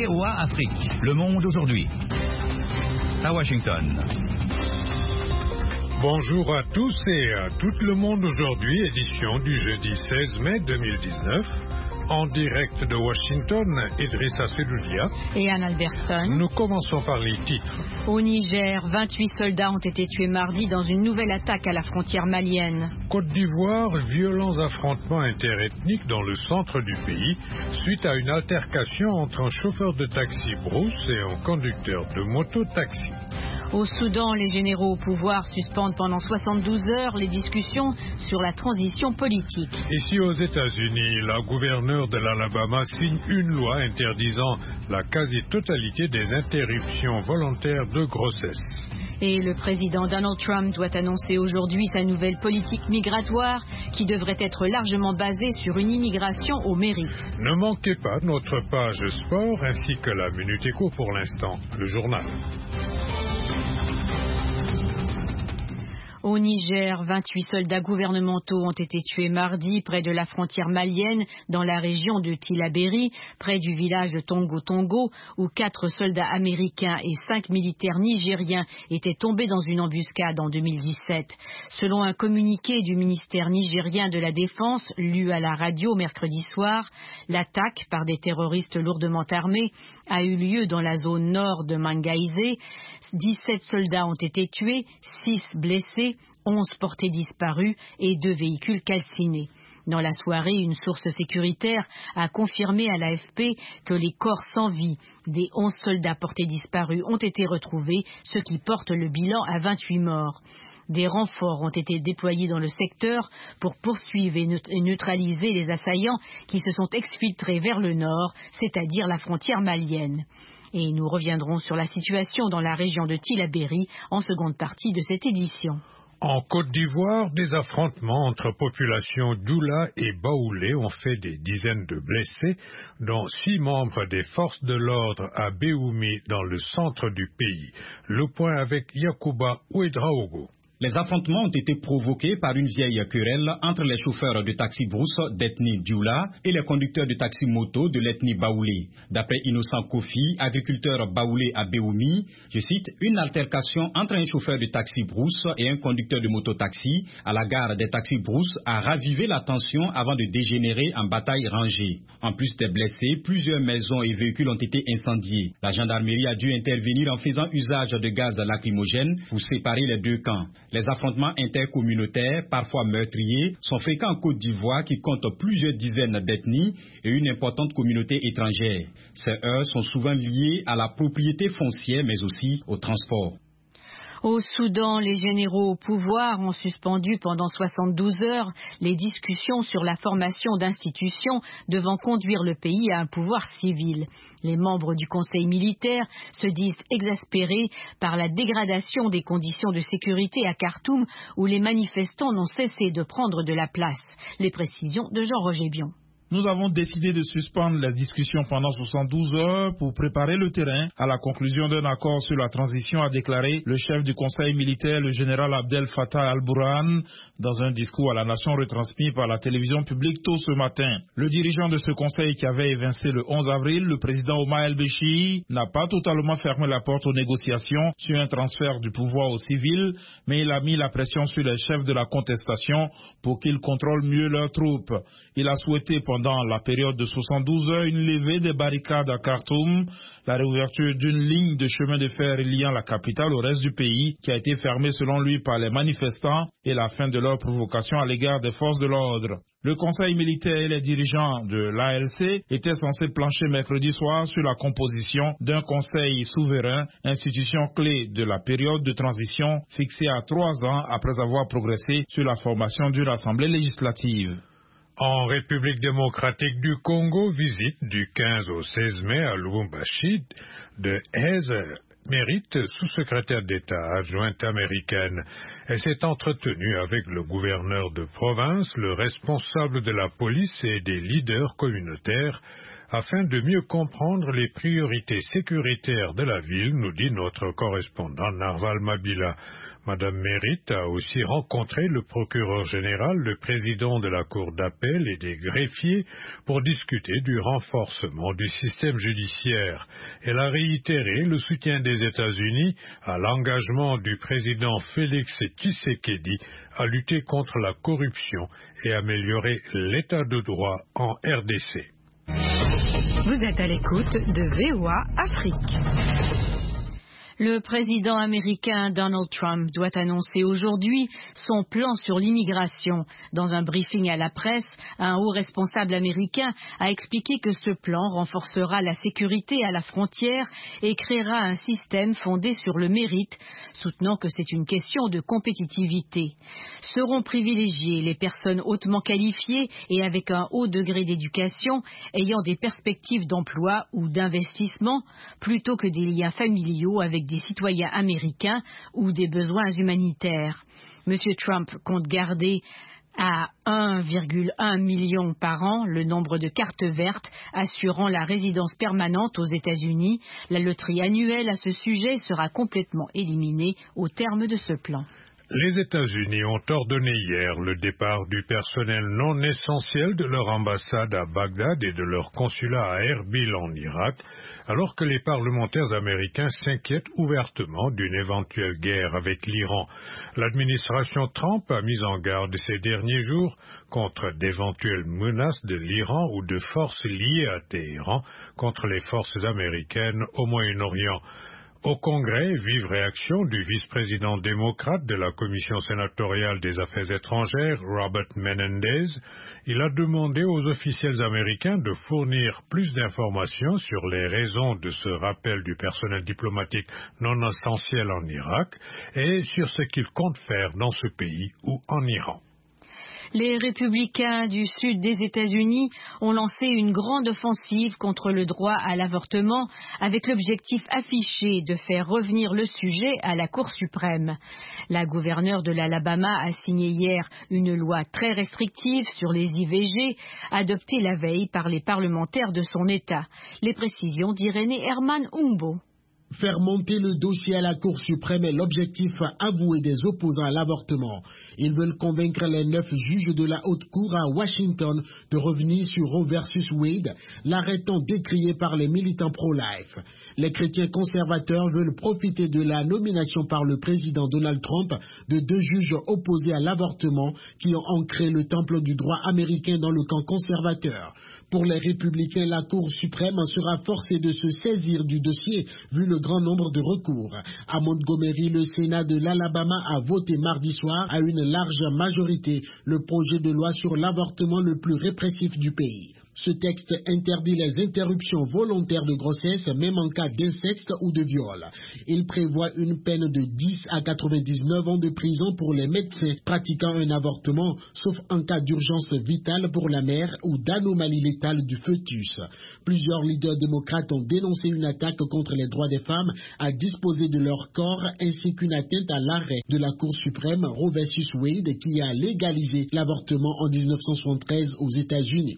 VOA Afrique. Le monde aujourd'hui. À Washington. Bonjour à tous et à tout le monde aujourd'hui, édition du jeudi 16 mai 2019. En direct de Washington, Idrissa Sedoudia et Anne Albertson. Nous commençons par les titres. Au Niger, 28 soldats ont été tués mardi dans une nouvelle attaque à la frontière malienne. Côte d'Ivoire, violents affrontements interethniques dans le centre du pays suite à une altercation entre un chauffeur de taxi brousse et un conducteur de moto-taxi. Au Soudan, les généraux au pouvoir suspendent pendant 72 heures les discussions sur la transition politique. Ici aux États-Unis, la gouverneure de l'Alabama signe une loi interdisant la quasi-totalité des interruptions volontaires de grossesse. Et le président Donald Trump doit annoncer aujourd'hui sa nouvelle politique migratoire qui devrait être largement basée sur une immigration au mérite. Ne manquez pas notre page sport ainsi que la Minute Éco pour l'instant, le journal. Au Niger, 28 soldats gouvernementaux ont été tués mardi près de la frontière malienne dans la région de Tillabéri, près du village de Tongo-Tongo, où 4 soldats américains et 5 militaires nigériens étaient tombés dans une embuscade en 2017. Selon un communiqué du ministère nigérien de la Défense, lu à la radio mercredi soir, l'attaque par des terroristes lourdement armés a eu lieu dans la zone nord de Mangaïsé. 17 soldats ont été tués, 6 blessés, 11 portés disparus et 2 véhicules calcinés. Dans la soirée, une source sécuritaire a confirmé à l'AFP que les corps sans vie des 11 soldats portés disparus ont été retrouvés, ce qui porte le bilan à 28 morts. Des renforts ont été déployés dans le secteur pour poursuivre et neutraliser les assaillants qui se sont exfiltrés vers le nord, c'est-à-dire la frontière malienne. Et nous reviendrons sur la situation dans la région de Tillabéri en seconde partie de cette édition. En Côte d'Ivoire, des affrontements entre populations Doula et Baoulé ont fait des dizaines de blessés, dont 6 membres des forces de l'ordre à Béoumi dans le centre du pays. Le point avec Yacouba Ouedraogo. Les affrontements ont été provoqués par une vieille querelle entre les chauffeurs de taxi brousse d'ethnie Dioula et les conducteurs de taxi moto de l'ethnie Baoulé. D'après Innocent Kofi, agriculteur Baoulé à Béoumi, je cite, une altercation entre un chauffeur de taxi brousse et un conducteur de moto-taxi à la gare des taxis brousse a ravivé la tension avant de dégénérer en bataille rangée. En plus des blessés, plusieurs maisons et véhicules ont été incendiés. La gendarmerie a dû intervenir en faisant usage de gaz lacrymogène pour séparer les deux camps. Les affrontements intercommunautaires, parfois meurtriers, sont fréquents en Côte d'Ivoire qui compte plusieurs dizaines d'ethnies et une importante communauté étrangère. Ces heurts sont souvent liés à la propriété foncière mais aussi au transport. Au Soudan, les généraux au pouvoir ont suspendu pendant 72 heures les discussions sur la formation d'institutions devant conduire le pays à un pouvoir civil. Les membres du Conseil militaire se disent exaspérés par la dégradation des conditions de sécurité à Khartoum où les manifestants n'ont cessé de prendre de la place. Les précisions de Jean-Roger Bion. Nous avons décidé de suspendre la discussion pendant 72 heures pour préparer le terrain à la conclusion d'un accord sur la transition, a déclaré le chef du conseil militaire, le général Abdel Fattah al-Burhan, dans un discours à la nation retransmis par la télévision publique tôt ce matin. Le dirigeant de ce conseil qui avait évincé le 11 avril, le président Omar el-Béchir, n'a pas totalement fermé la porte aux négociations sur un transfert du pouvoir aux civils, mais il a mis la pression sur les chefs de la contestation pour qu'ils contrôlent mieux leurs troupes. Il a souhaité pendant la période de 72 heures une levée des barricades à Khartoum, la réouverture d'une ligne de chemin de fer liant la capitale au reste du pays qui a été fermée selon lui par les manifestants et la fin de leur provocation à l'égard des forces de l'ordre. Le conseil militaire et les dirigeants de l'ALC étaient censés plancher mercredi soir sur la composition d'un conseil souverain, institution clé de la période de transition fixée à 3 ans après avoir progressé sur la formation d'une assemblée législative. En République démocratique du Congo, visite du 15 au 16 mai à Lubumbashi de Heather Merritt, sous-secrétaire d'État adjointe américaine. Elle s'est entretenue avec le gouverneur de province, le responsable de la police et des leaders communautaires afin de mieux comprendre les priorités sécuritaires de la ville, nous dit notre correspondant Narval Mabila. Madame Merritt a aussi rencontré le procureur général, le président de la Cour d'appel et des greffiers pour discuter du renforcement du système judiciaire. Elle a réitéré le soutien des États-Unis à l'engagement du président Félix Tshisekedi à lutter contre la corruption et améliorer l'état de droit en RDC. Vous êtes à l'écoute de VOA Afrique. Le président américain Donald Trump doit annoncer aujourd'hui son plan sur l'immigration. Dans un briefing à la presse, un haut responsable américain a expliqué que ce plan renforcera la sécurité à la frontière et créera un système fondé sur le mérite, soutenant que c'est une question de compétitivité. Seront privilégiées les personnes hautement qualifiées et avec un haut degré d'éducation, ayant des perspectives d'emploi ou d'investissement, plutôt que des liens familiaux avec des citoyens américains ou des besoins humanitaires. M. Trump compte garder à 1,1 million par an le nombre de cartes vertes assurant la résidence permanente aux États-Unis. La loterie annuelle à ce sujet sera complètement éliminée au terme de ce plan. Les États-Unis ont ordonné hier le départ du personnel non essentiel de leur ambassade à Bagdad et de leur consulat à Erbil en Irak, alors que les parlementaires américains s'inquiètent ouvertement d'une éventuelle guerre avec l'Iran. L'administration Trump a mis en garde ces derniers jours contre d'éventuelles menaces de l'Iran ou de forces liées à Téhéran contre les forces américaines au Moyen-Orient. Au Congrès, vive réaction du vice-président démocrate de la Commission sénatoriale des Affaires étrangères, Robert Menendez. Il a demandé aux officiels américains de fournir plus d'informations sur les raisons de ce rappel du personnel diplomatique non essentiel en Irak et sur ce qu'ils comptent faire dans ce pays ou en Iran. Les républicains du sud des États-Unis ont lancé une grande offensive contre le droit à l'avortement avec l'objectif affiché de faire revenir le sujet à la Cour suprême. La gouverneure de l'Alabama a signé hier une loi très restrictive sur les IVG, adoptée la veille par les parlementaires de son État. Les précisions d'Irénée Herman-Umbo. Faire monter le dossier à la Cour suprême est l'objectif avoué des opposants à l'avortement. Ils veulent convaincre les 9 juges de la haute cour à Washington de revenir sur Roe versus Wade, l'arrêt tant décrié par les militants pro-life. Les chrétiens conservateurs veulent profiter de la nomination par le président Donald Trump de 2 juges opposés à l'avortement qui ont ancré le temple du droit américain dans le camp conservateur. Pour les républicains, la Cour suprême sera forcée de se saisir du dossier vu le grand nombre de recours. À Montgomery, le Sénat de l'Alabama a voté mardi soir à une large majorité le projet de loi sur l'avortement le plus répressif du pays. Ce texte interdit les interruptions volontaires de grossesse, même en cas d'inceste ou de viol. Il prévoit une peine de 10 à 99 ans de prison pour les médecins pratiquant un avortement, sauf en cas d'urgence vitale pour la mère ou d'anomalie létale du fœtus. Plusieurs leaders démocrates ont dénoncé une attaque contre les droits des femmes à disposer de leur corps, ainsi qu'une atteinte à l'arrêt de la Cour suprême Roe versus Wade qui a légalisé l'avortement en 1973 aux États-Unis.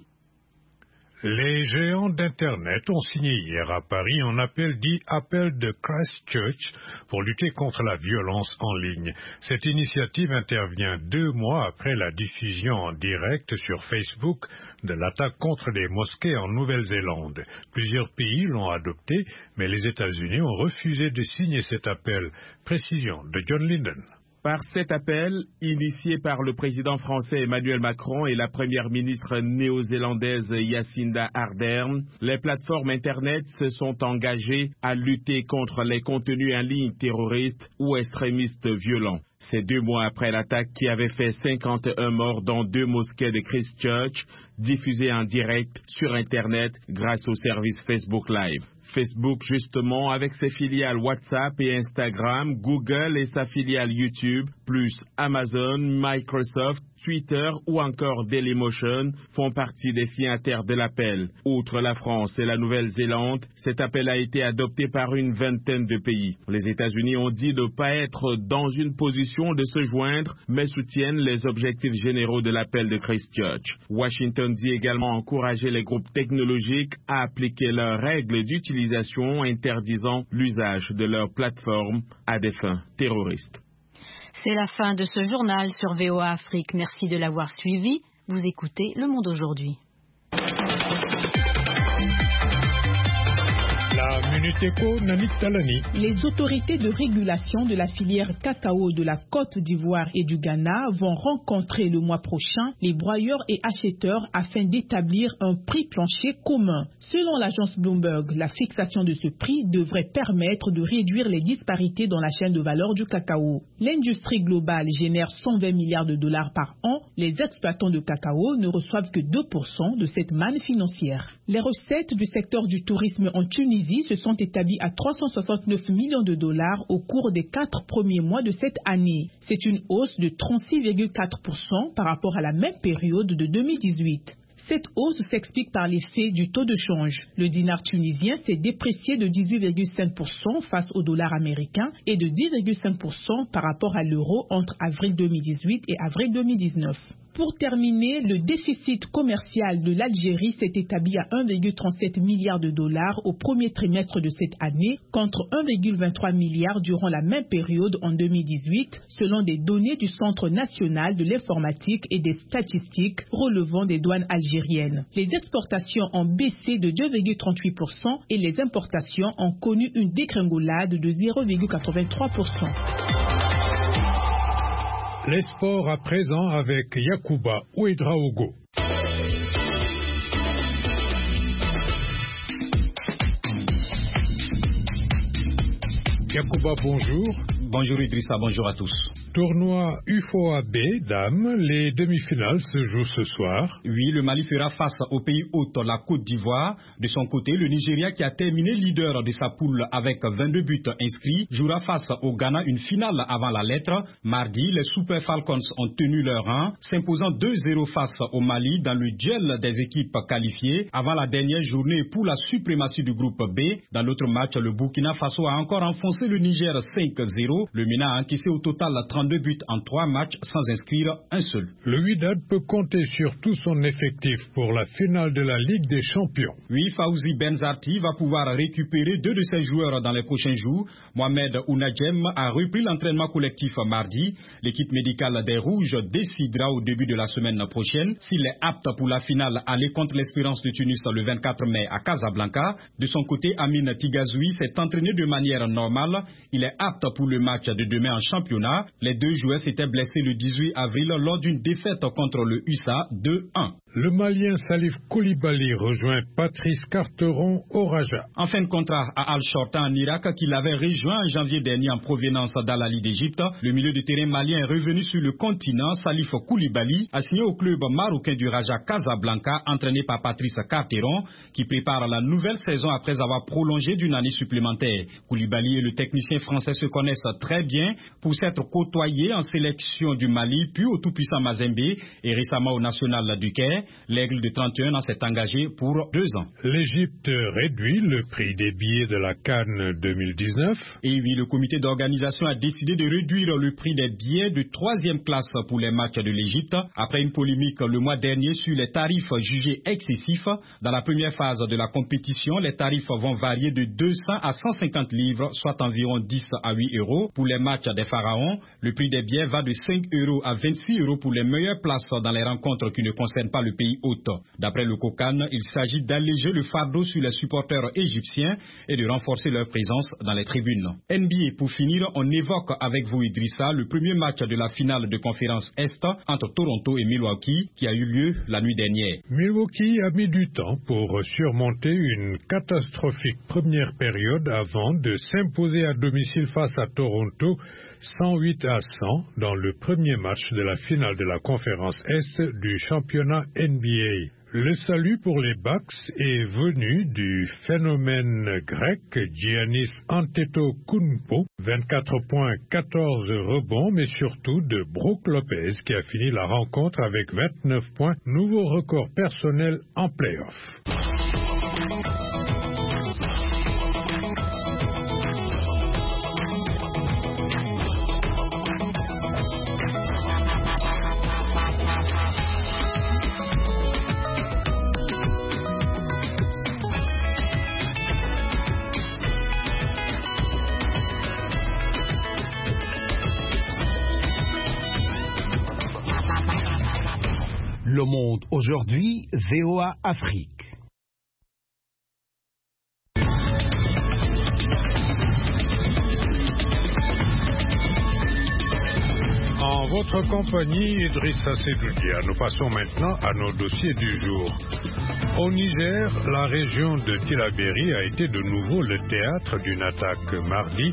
Les géants d'Internet ont signé hier à Paris un appel dit Appel de Christchurch pour lutter contre la violence en ligne. Cette initiative intervient 2 mois après la diffusion en direct sur Facebook de l'attaque contre des mosquées en Nouvelle-Zélande. Plusieurs pays l'ont adopté, mais les États-Unis ont refusé de signer cet appel. Précision de John Linden. Par cet appel, initié par le président français Emmanuel Macron et la première ministre néo-zélandaise Jacinda Ardern, les plateformes Internet se sont engagées à lutter contre les contenus en ligne terroristes ou extrémistes violents. C'est 2 mois après l'attaque qui avait fait 51 morts dans 2 mosquées de Christchurch, diffusées en direct sur Internet grâce au service Facebook Live. Facebook, justement, avec ses filiales WhatsApp et Instagram, Google et sa filiale YouTube, plus Amazon, Microsoft, Twitter ou encore Dailymotion font partie des signataires de l'appel. Outre la France et la Nouvelle-Zélande, cet appel a été adopté par une vingtaine de pays. Les États-Unis ont dit ne pas être dans une position de se joindre, mais soutiennent les objectifs généraux de l'appel de Christchurch. Washington dit également encourager les groupes technologiques à appliquer leurs règles d'utilisation interdisant l'usage de leurs plateformes à des fins terroristes. C'est la fin de ce journal sur VOA Afrique. Merci de l'avoir suivi. Vous écoutez Le Monde aujourd'hui. La Minute Éco, Namik Talani. Les autorités de régulation de la filière cacao de la Côte d'Ivoire et du Ghana vont rencontrer le mois prochain les broyeurs et acheteurs afin d'établir un prix plancher commun. Selon l'agence Bloomberg, la fixation de ce prix devrait permettre de réduire les disparités dans la chaîne de valeur du cacao. L'industrie globale génère 120 milliards de dollars par an. Les exploitants de cacao ne reçoivent que 2% de cette manne financière. Les recettes du secteur du tourisme en Tunisie se sont établis à 369 millions de dollars au cours des 4 premiers mois de cette année. C'est une hausse de 36,4% par rapport à la même période de 2018. Cette hausse s'explique par l'effet du taux de change. Le dinar tunisien s'est déprécié de 18,5% face au dollar américain et de 10,5% par rapport à l'euro entre avril 2018 et avril 2019. Pour terminer, le déficit commercial de l'Algérie s'est établi à 1,37 milliard de dollars au premier trimestre de cette année, contre 1,23 milliard durant la même période en 2018, selon des données du Centre national de l'informatique et des statistiques relevant des douanes algériennes. Les exportations ont baissé de 2,38% et les importations ont connu une dégringolade de 0,83%. Les sports à présent avec Yacouba Ouedraogo. Yacouba, bonjour. Bonjour Idrissa, bonjour à tous. Tournoi UFOA B, dames, les demi-finales se jouent ce soir. Oui, le Mali fera face au pays hôte, la Côte d'Ivoire. De son côté, le Nigeria, qui a terminé leader de sa poule avec 22 buts inscrits, jouera face au Ghana, une finale avant la lettre. Mardi, les Super Falcons ont tenu leur rang, s'imposant 2-0 face au Mali dans le duel des équipes qualifiées avant la dernière journée pour la suprématie du groupe B. Dans l'autre match, le Burkina Faso a encore enfoncé le Niger 5-0. Le MENA a encaissé au total 32 buts en 3 matchs sans inscrire un seul. Le Wydad peut compter sur tout son effectif pour la finale de la Ligue des Champions. Oui, Fawzi Benzarti va pouvoir récupérer 2 de ses joueurs dans les prochains jours. Mohamed Ounadjem a repris l'entraînement collectif mardi. L'équipe médicale des Rouges décidera au début de la semaine prochaine s'il est apte pour la finale aller contre l'Espérance de Tunis le 24 mai à Casablanca. De son côté, Amine Tigazoui s'est entraîné de manière normale. Il est apte pour le match de demain en championnat. Les 2 joueurs s'étaient blessés le 18 avril lors d'une défaite contre le USA 2-1. Le Malien Salif Koulibaly rejoint Patrice Carteron au Raja. En fin de contrat à Al-Shorta en Irak, qu'il avait rejoint en janvier dernier en provenance d'Al-Ali d'Égypte, le milieu de terrain malien est revenu sur le continent. Salif Koulibaly a signé au club marocain du Raja Casablanca, entraîné par Patrice Carteron, qui prépare la nouvelle saison après avoir prolongé d'une année supplémentaire. Koulibaly et le technicien français se connaissent très bien pour s'être côtoyés en sélection du Mali, puis au tout-puissant Mazembe et récemment au National du Caire. L'Aigle de 31 ans s'est engagé pour 2 ans. L'Égypte réduit le prix des billets de la CAN 2019. Et oui, le comité d'organisation a décidé de réduire le prix des billets de 3e classe pour les matchs de l'Égypte après une polémique le mois dernier sur les tarifs jugés excessifs. Dans la première phase de la compétition, les tarifs vont varier de 200 à 150 livres, soit environ 10 à 8 euros. Pour les matchs des Pharaons, le prix des billets va de 5 euros à 26 euros pour les meilleures places dans les rencontres qui ne concernent pas le pays hôte. D'après le COCAN, il s'agit d'alléger le fardeau sur les supporters égyptiens et de renforcer leur présence dans les tribunes. NBA, pour finir, on évoque avec vous Idrissa le premier match de la finale de conférence Est entre Toronto et Milwaukee qui a eu lieu la nuit dernière. Milwaukee a mis du temps pour surmonter une catastrophique première période avant de s'imposer à domicile face à Toronto 108-100 dans le premier match de la finale de la conférence Est du championnat NBA. Le salut pour les Bucks est venu du phénomène grec Giannis Antetokounmpo, 24 points, 14 rebonds, mais surtout de Brook Lopez qui a fini la rencontre avec 29 points, nouveau record personnel en play-off. Le Monde aujourd'hui, VOA Afrique. En votre compagnie, Idrissa Sedoudia. Nous passons maintenant à nos dossiers du jour. Au Niger, la région de Tillabéri a été de nouveau le théâtre d'une attaque mardi.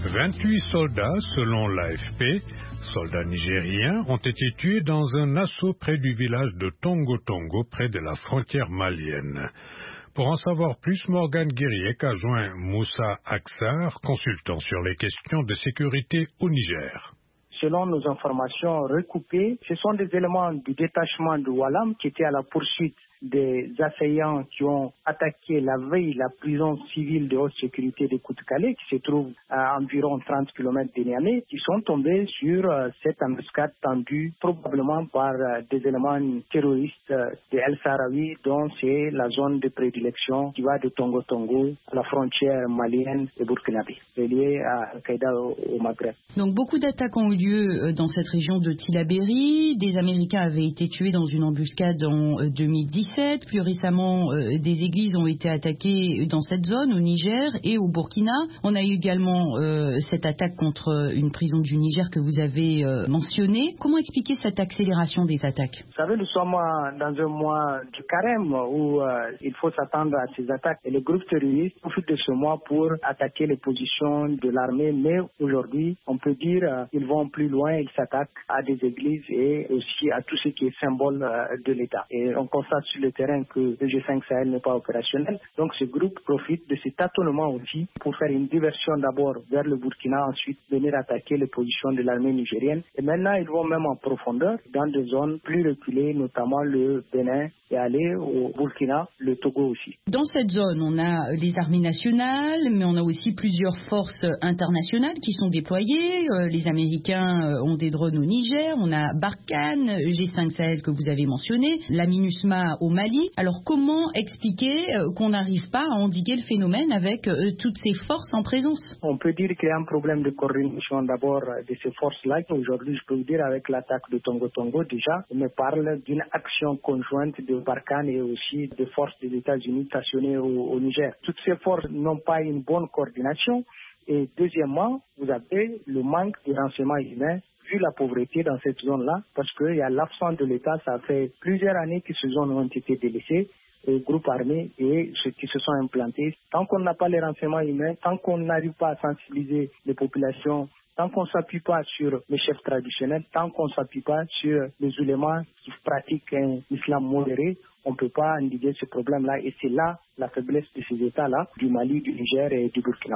28 soldats, selon l'AFP, soldats nigériens, ont été tués dans un assaut près du village de Tongo Tongo, près de la frontière malienne. Pour en savoir plus, Morgane Guiriec a joint Moussa Aksar, consultant sur les questions de sécurité au Niger. Selon nos informations recoupées, ce sont des éléments du détachement de Walam qui étaient à la poursuite des assaillants qui ont attaqué la veille la prison civile de haute sécurité de Kout-Calais, qui se trouve à environ 30 km de Niamey, qui sont tombés sur cette embuscade tendue probablement par des éléments terroristes de El Sahraoui, dont c'est la zone de prédilection qui va de Tongo Tongo à la frontière malienne et burkinabé, reliée à Al-Qaïda au Maghreb. Donc beaucoup d'attaques ont eu lieu dans cette région de Tillabéri. Des Américains avaient été tués dans une embuscade en 2017. Plus récemment, des églises ont été attaquées dans cette zone, au Niger et au Burkina. On a eu également cette attaque contre une prison du Niger que vous avez mentionnée. Comment expliquer cette accélération des attaques? Vous savez, nous sommes dans un mois du carême où il faut s'attendre à ces attaques. Et les groupes terroristes profitent de ce mois pour attaquer les positions de l'armée. Mais aujourd'hui, on peut dire qu'ils vont plus loin. Ils s'attaquent à des églises et aussi à tout ce qui est symbole de l'État. Et on constate sur le terrain que le G5 Sahel n'est pas opérationnel. Donc ce groupe profite de cet tâtonnement aussi pour faire une diversion d'abord vers le Burkina, ensuite venir attaquer les positions de l'armée nigérienne. Et maintenant, ils vont même en profondeur dans des zones plus reculées, notamment le Bénin et aller au Burkina, le Togo aussi. Dans cette zone, on a les armées nationales, mais on a aussi plusieurs forces internationales qui sont déployées. Les Américains ont des drones au Niger, on a Barkhane, G5 Sahel que vous avez mentionné, la MINUSMA au Mali. Alors comment expliquer qu'on n'arrive pas à endiguer le phénomène avec toutes ces forces en présence? On peut dire qu'il y a un problème de coordination d'abord de ces forces-là. Aujourd'hui, je peux vous dire avec l'attaque de Tongo Tongo déjà, on me parle d'une action conjointe de Barkhane et aussi des forces des États-Unis stationnées au Niger. Toutes ces forces n'ont pas une bonne coordination. Et deuxièmement, vous avez le manque de renseignements humains vu la pauvreté dans cette zone-là, parce qu'il y a l'absence de l'État. Ça fait plusieurs années que ces zones ont été délaissées aux groupes armés et ceux qui se sont implantés. Tant qu'on n'a pas les renseignements humains, tant qu'on n'arrive pas à sensibiliser les populations, tant qu'on ne s'appuie pas sur les chefs traditionnels, tant qu'on ne s'appuie pas sur les ulémas qui pratiquent un islam modéré, on ne peut pas endiguer ce problème-là. Et c'est là la faiblesse de ces États-là, du Mali, du Niger et du Burkina.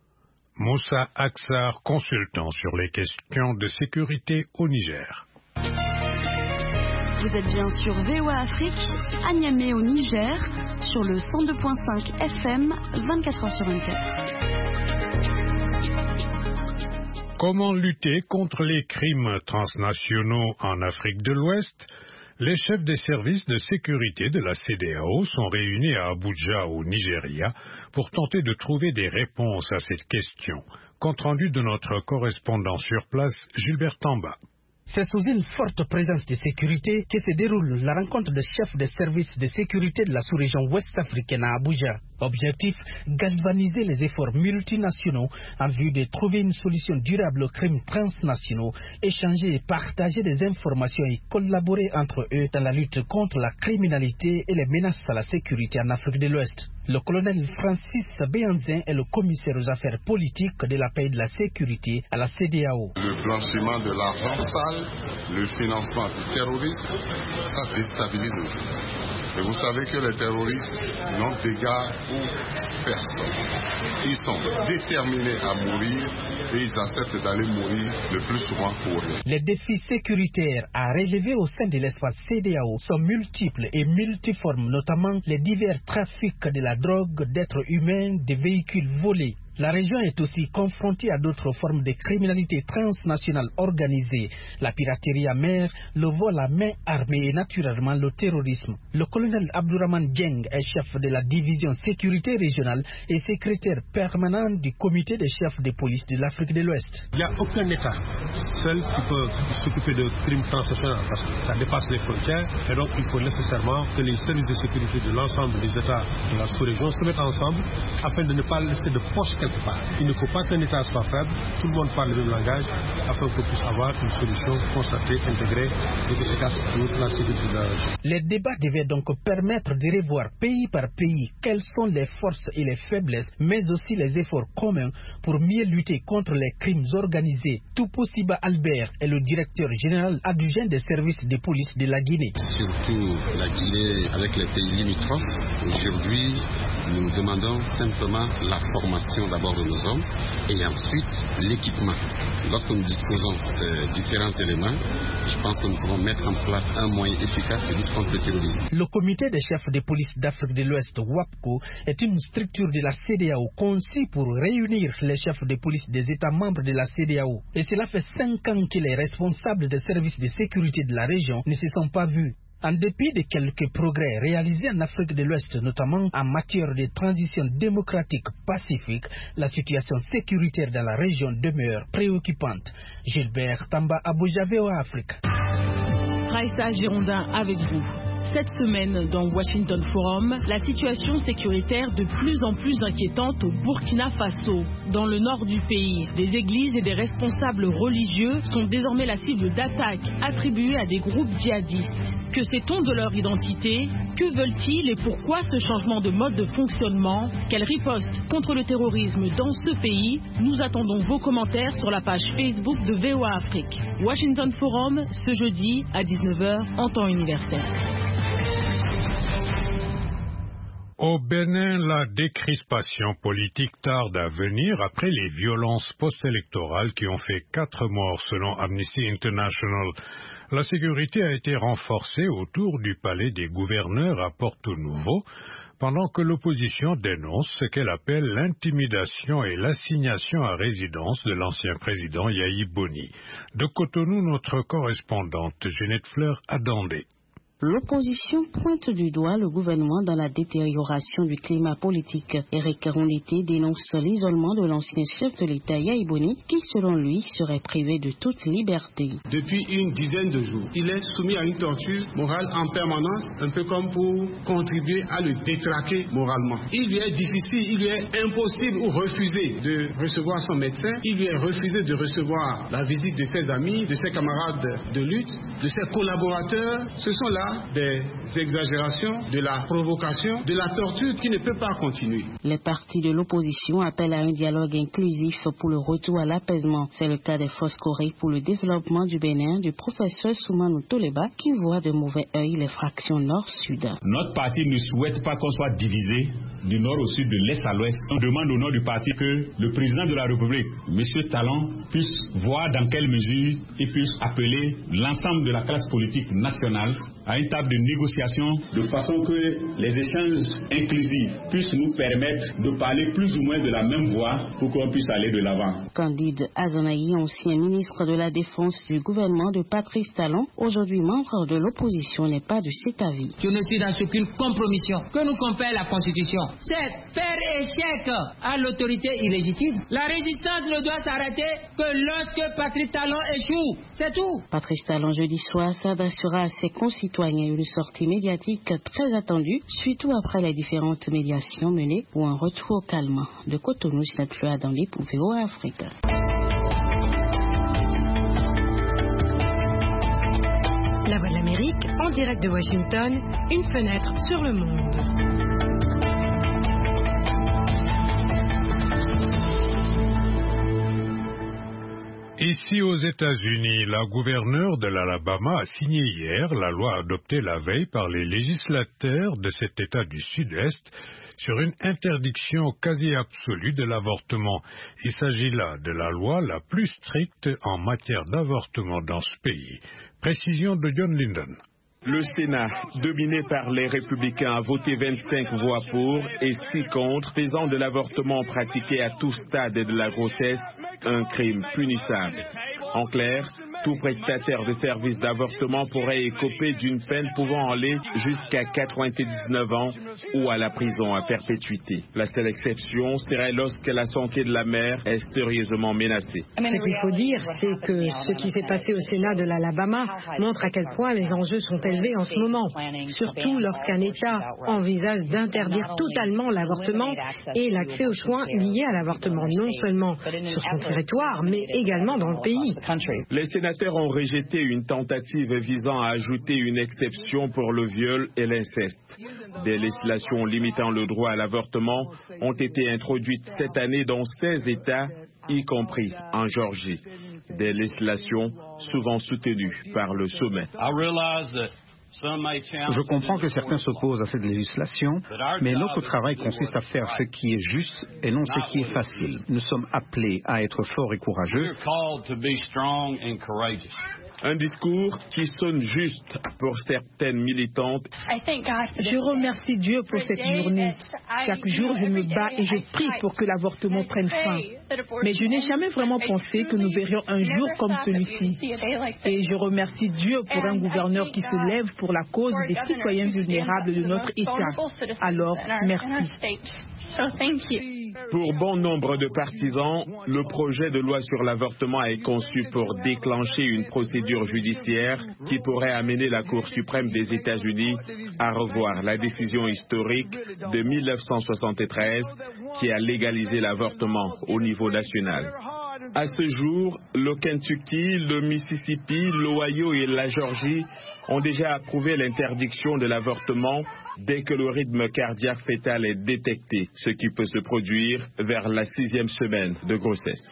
Moussa Aksar, consultant sur les questions de sécurité au Niger. Vous êtes bien sur VOA Afrique, à Niamey au Niger, sur le 102.5 FM, 24h sur 24. Comment lutter contre les crimes transnationaux en Afrique de l'Ouest? Les chefs des services de sécurité de la CEDEAO sont réunis à Abuja, au Nigeria, pour tenter de trouver des réponses à cette question. Compte rendu de notre correspondant sur place, Gilbert Tamba. C'est sous une forte présence de sécurité que se déroule la rencontre des chefs des services de sécurité de la sous-région ouest-africaine à Abuja. Objectif, galvaniser les efforts multinationaux en vue de trouver une solution durable aux crimes transnationaux, échanger et partager des informations et collaborer entre eux dans la lutte contre la criminalité et les menaces à la sécurité en Afrique de l'Ouest. Le colonel Francis Béanzin est le commissaire aux affaires politiques de la paix et de la sécurité à la CEDEAO. Le blanchiment de l'argent sale, le financement du terrorisme, ça déstabilise les gens. Et vous savez que les terroristes n'ont d'égard pour personne. Ils sont déterminés à mourir et ils acceptent d'aller mourir le plus souvent pour rien. Les défis sécuritaires à relever au sein de l'espace CEDEAO sont multiples et multiformes, notamment les divers trafics de la drogue, d'êtres humains, de véhicules volés. La région est aussi confrontée à d'autres formes de criminalité transnationale organisée, la piraterie à mer, le vol à main armée et naturellement le terrorisme. Le colonel Abdourahmane Dieng est chef de la division sécurité régionale et secrétaire permanent du comité des chefs de police de l'Afrique de l'Ouest. Il n'y a aucun État seul qui peut s'occuper de crimes transnationaux parce que ça dépasse les frontières et donc il faut nécessairement que les services de sécurité de l'ensemble des États de la sous-région se mettent ensemble afin de ne pas laisser de poche quelque part. Il ne faut pas qu'un État soit faible, tout le monde parle le même langage afin qu'on puisse avoir une solution concertée, intégrée et efficace pour la sécurité de la région. Les débats devaient donc permettre de revoir pays par pays quelles sont les forces et les faiblesses, mais aussi les efforts communs pour mieux lutter contre les crimes organisés. Tuposiba Albert est le directeur général adjoint des services de police de la Guinée. Surtout la Guinée avec les pays limitrophes, aujourd'hui nous demandons simplement la formation d'abord de nos hommes et ensuite l'équipement. Lorsque nous disposons de différents éléments, je pense que nous pouvons mettre en place un moyen efficace de lutte contre le terrorisme. Le comité des chefs de police d'Afrique de l'Ouest, WAPCO, est une structure de la CEDEAO conçue pour réunir les chefs de police des États membres de la CEDEAO. Et cela fait 5 ans que les responsables des services de sécurité de la région ne se sont pas vus. En dépit de quelques progrès réalisés en Afrique de l'Ouest, notamment en matière de transition démocratique pacifique, la situation sécuritaire dans la région demeure préoccupante. Gilbert Tamba, Abuja, VOA Afrique. Raissa Girondin avec vous. Cette semaine, dans Washington Forum, la situation sécuritaire de plus en plus inquiétante au Burkina Faso. Dans le nord du pays, des églises et des responsables religieux sont désormais la cible d'attaques attribuées à des groupes djihadistes. Que sait-on de leur identité? Que veulent-ils et pourquoi ce changement de mode de fonctionnement? Quelle riposte contre le terrorisme dans ce pays? Nous attendons vos commentaires sur la page Facebook de VOA Afrique. Washington Forum, ce jeudi à 19h en temps universel. Au Bénin, la décrispation politique tarde à venir après les violences post-électorales qui ont fait 4 morts selon Amnesty International. La sécurité a été renforcée autour du palais des gouverneurs à Porto Novo, pendant que l'opposition dénonce ce qu'elle appelle l'intimidation et l'assignation à résidence de l'ancien président Yahi Boni. De Cotonou, notre correspondante Ginette Fleur a Dandé. L'opposition pointe du doigt le gouvernement dans la détérioration du climat politique. Eric Rondeté dénonce l'isolement de l'ancien chef de l'État Yahi Boni, qui selon lui serait privé de toute liberté. Depuis une dizaine de jours, il est soumis à une torture morale en permanence, un peu comme pour contribuer à le détraquer moralement. Il lui est difficile, il lui est impossible ou refusé de recevoir son médecin, il lui est refusé de recevoir la visite de ses amis, de ses camarades de lutte, de ses collaborateurs. Ce sont là des exagérations, de la provocation, de la torture qui ne peut pas continuer. Les partis de l'opposition appellent à un dialogue inclusif pour le retour à l'apaisement. C'est le cas des Forces Corées pour le développement du Bénin du professeur Soumanou Toleba qui voit de mauvais œil les fractions nord-sud. Notre parti ne souhaite pas qu'on soit divisé du nord au sud, de l'est à l'ouest. On demande au nom du parti que le président de la République, M. Talon, puisse voir dans quelle mesure il puisse appeler l'ensemble de la classe politique nationale à une table de négociation de façon que les échanges inclusifs puissent nous permettre de parler plus ou moins de la même voix pour qu'on puisse aller de l'avant. Candide Azanaï, ancien ministre de la Défense du gouvernement de Patrice Talon, aujourd'hui membre de l'opposition, n'est pas de cet avis. Je ne suis dans aucune compromission que nous confère la Constitution. C'est faire échec à l'autorité illégitime. La résistance ne doit s'arrêter que lorsque Patrice Talon échoue. C'est tout. Patrice Talon, jeudi soir, s'adressera à ses concitoyens. Une sortie médiatique très attendue, surtout après les différentes médiations menées pour un retour au calme. De Cotonou, cette fois dans les VOA Afrique. La Voix de l'Amérique, en direct de Washington, une fenêtre sur le monde. Ici aux États-Unis, la gouverneure de l'Alabama a signé hier la loi adoptée la veille par les législateurs de cet État du Sud-Est sur une interdiction quasi absolue de l'avortement. Il s'agit là de la loi la plus stricte en matière d'avortement dans ce pays. Précision de John Linden. Le Sénat, dominé par les Républicains, a voté 25 voix pour et 6 contre, faisant de l'avortement pratiqué à tout stade de la grossesse un crime punissable. En clair, tout prestataire de services d'avortement pourrait écoper d'une peine pouvant aller jusqu'à 99 ans ou à la prison à perpétuité. La seule exception serait lorsque la santé de la mère est sérieusement menacée. Ce qu'il faut dire, c'est que ce qui s'est passé au Sénat de l'Alabama montre à quel point les enjeux sont élevés en ce moment, surtout lorsqu'un État envisage d'interdire totalement l'avortement et l'accès aux soins liés à l'avortement, non seulement sur son territoire, mais également dans le pays. Les sénateurs ont rejeté une tentative visant à ajouter une exception pour le viol et l'inceste. Des législations limitant le droit à l'avortement ont été introduites cette année dans 16 États, y compris en Géorgie. Des législations souvent soutenues par le sommet. Je comprends que certains s'opposent à cette législation, mais notre travail consiste à faire ce qui est juste et non ce qui est facile. Nous sommes appelés à être forts et courageux. Un discours qui sonne juste pour certaines militantes. Je remercie Dieu pour cette journée. Chaque jour, je me bats et je prie pour que l'avortement prenne fin. Mais je n'ai jamais vraiment pensé que nous verrions un jour comme celui-ci. Et je remercie Dieu pour un gouverneur qui se lève pour la cause des citoyens vulnérables de notre État. Alors, merci. Pour bon nombre de partisans, le projet de loi sur l'avortement est conçu pour déclencher une procédure judiciaire qui pourrait amener la Cour suprême des États-Unis à revoir la décision historique de 1973 qui a légalisé l'avortement au niveau national. À ce jour, le Kentucky, le Mississippi, l'Ohio et la Géorgie ont déjà approuvé l'interdiction de l'avortement dès que le rythme cardiaque fœtal est détecté, ce qui peut se produire vers la 6e semaine de grossesse.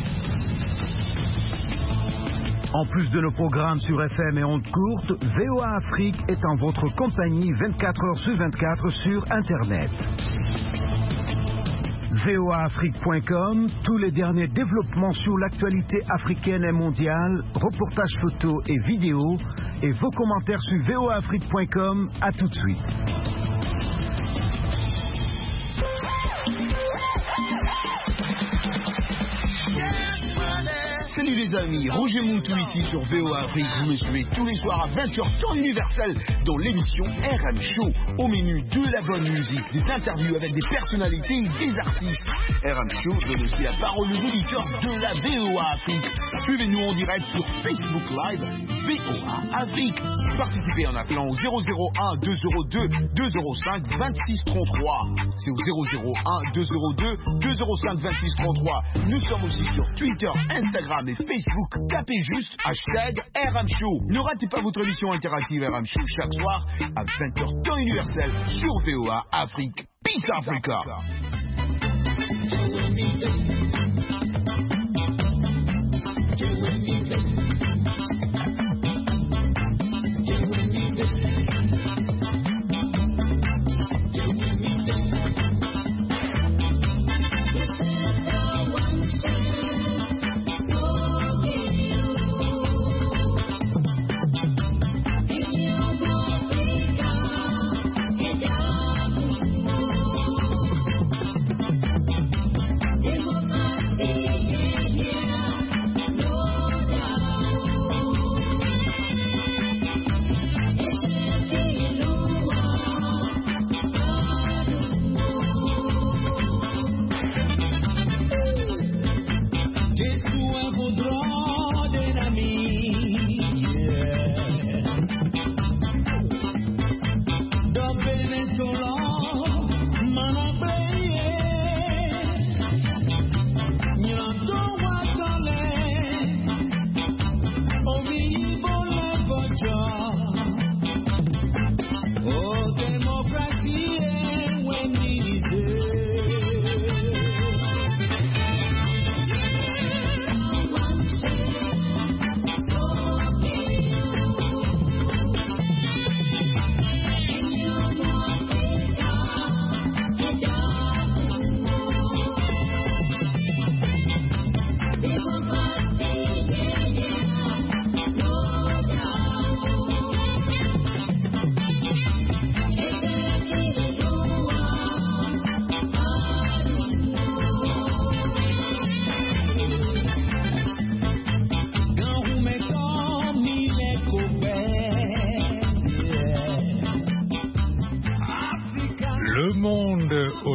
En plus de nos programmes sur FM et ondes courtes, VOA Afrique est en votre compagnie 24 heures sur 24 sur Internet. voaafrique.com, tous les derniers développements sur l'actualité africaine et mondiale, reportages photos et vidéos, et vos commentaires sur voaafrique.com. À tout de suite. Salut les amis, Roger Moutou ici sur VOA Afrique. Vous me suivez tous les soirs à 20h temps universel dans l'émission RM Show. Au menu de la bonne musique, des interviews avec des personnalités et des artistes. RM Show donne aussi la parole aux auditeurs de la VOA Afrique. Suivez-nous en direct sur Facebook Live, VOA Afrique. Participez en appelant au 001 202 205 26 33. C'est au 001 202 205 26 33. Nous sommes aussi sur Twitter, Instagram et Facebook. Tapez juste hashtag RM Show. Ne ratez pas votre émission interactive RM Show chaque soir à 20h temps universel sur VOA Afrique. Peace Africa.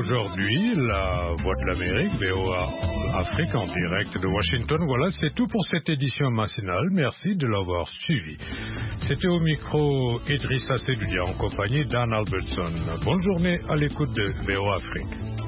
aujourd'hui, la Voix de l'Amérique, VOA Afrique en direct de Washington. Voilà, c'est tout pour cette édition matinale. Merci de l'avoir suivi. C'était au micro Idrissa Sedoudia en compagnie d'Anne Albertson. Bonne journée à l'écoute de VOA Afrique.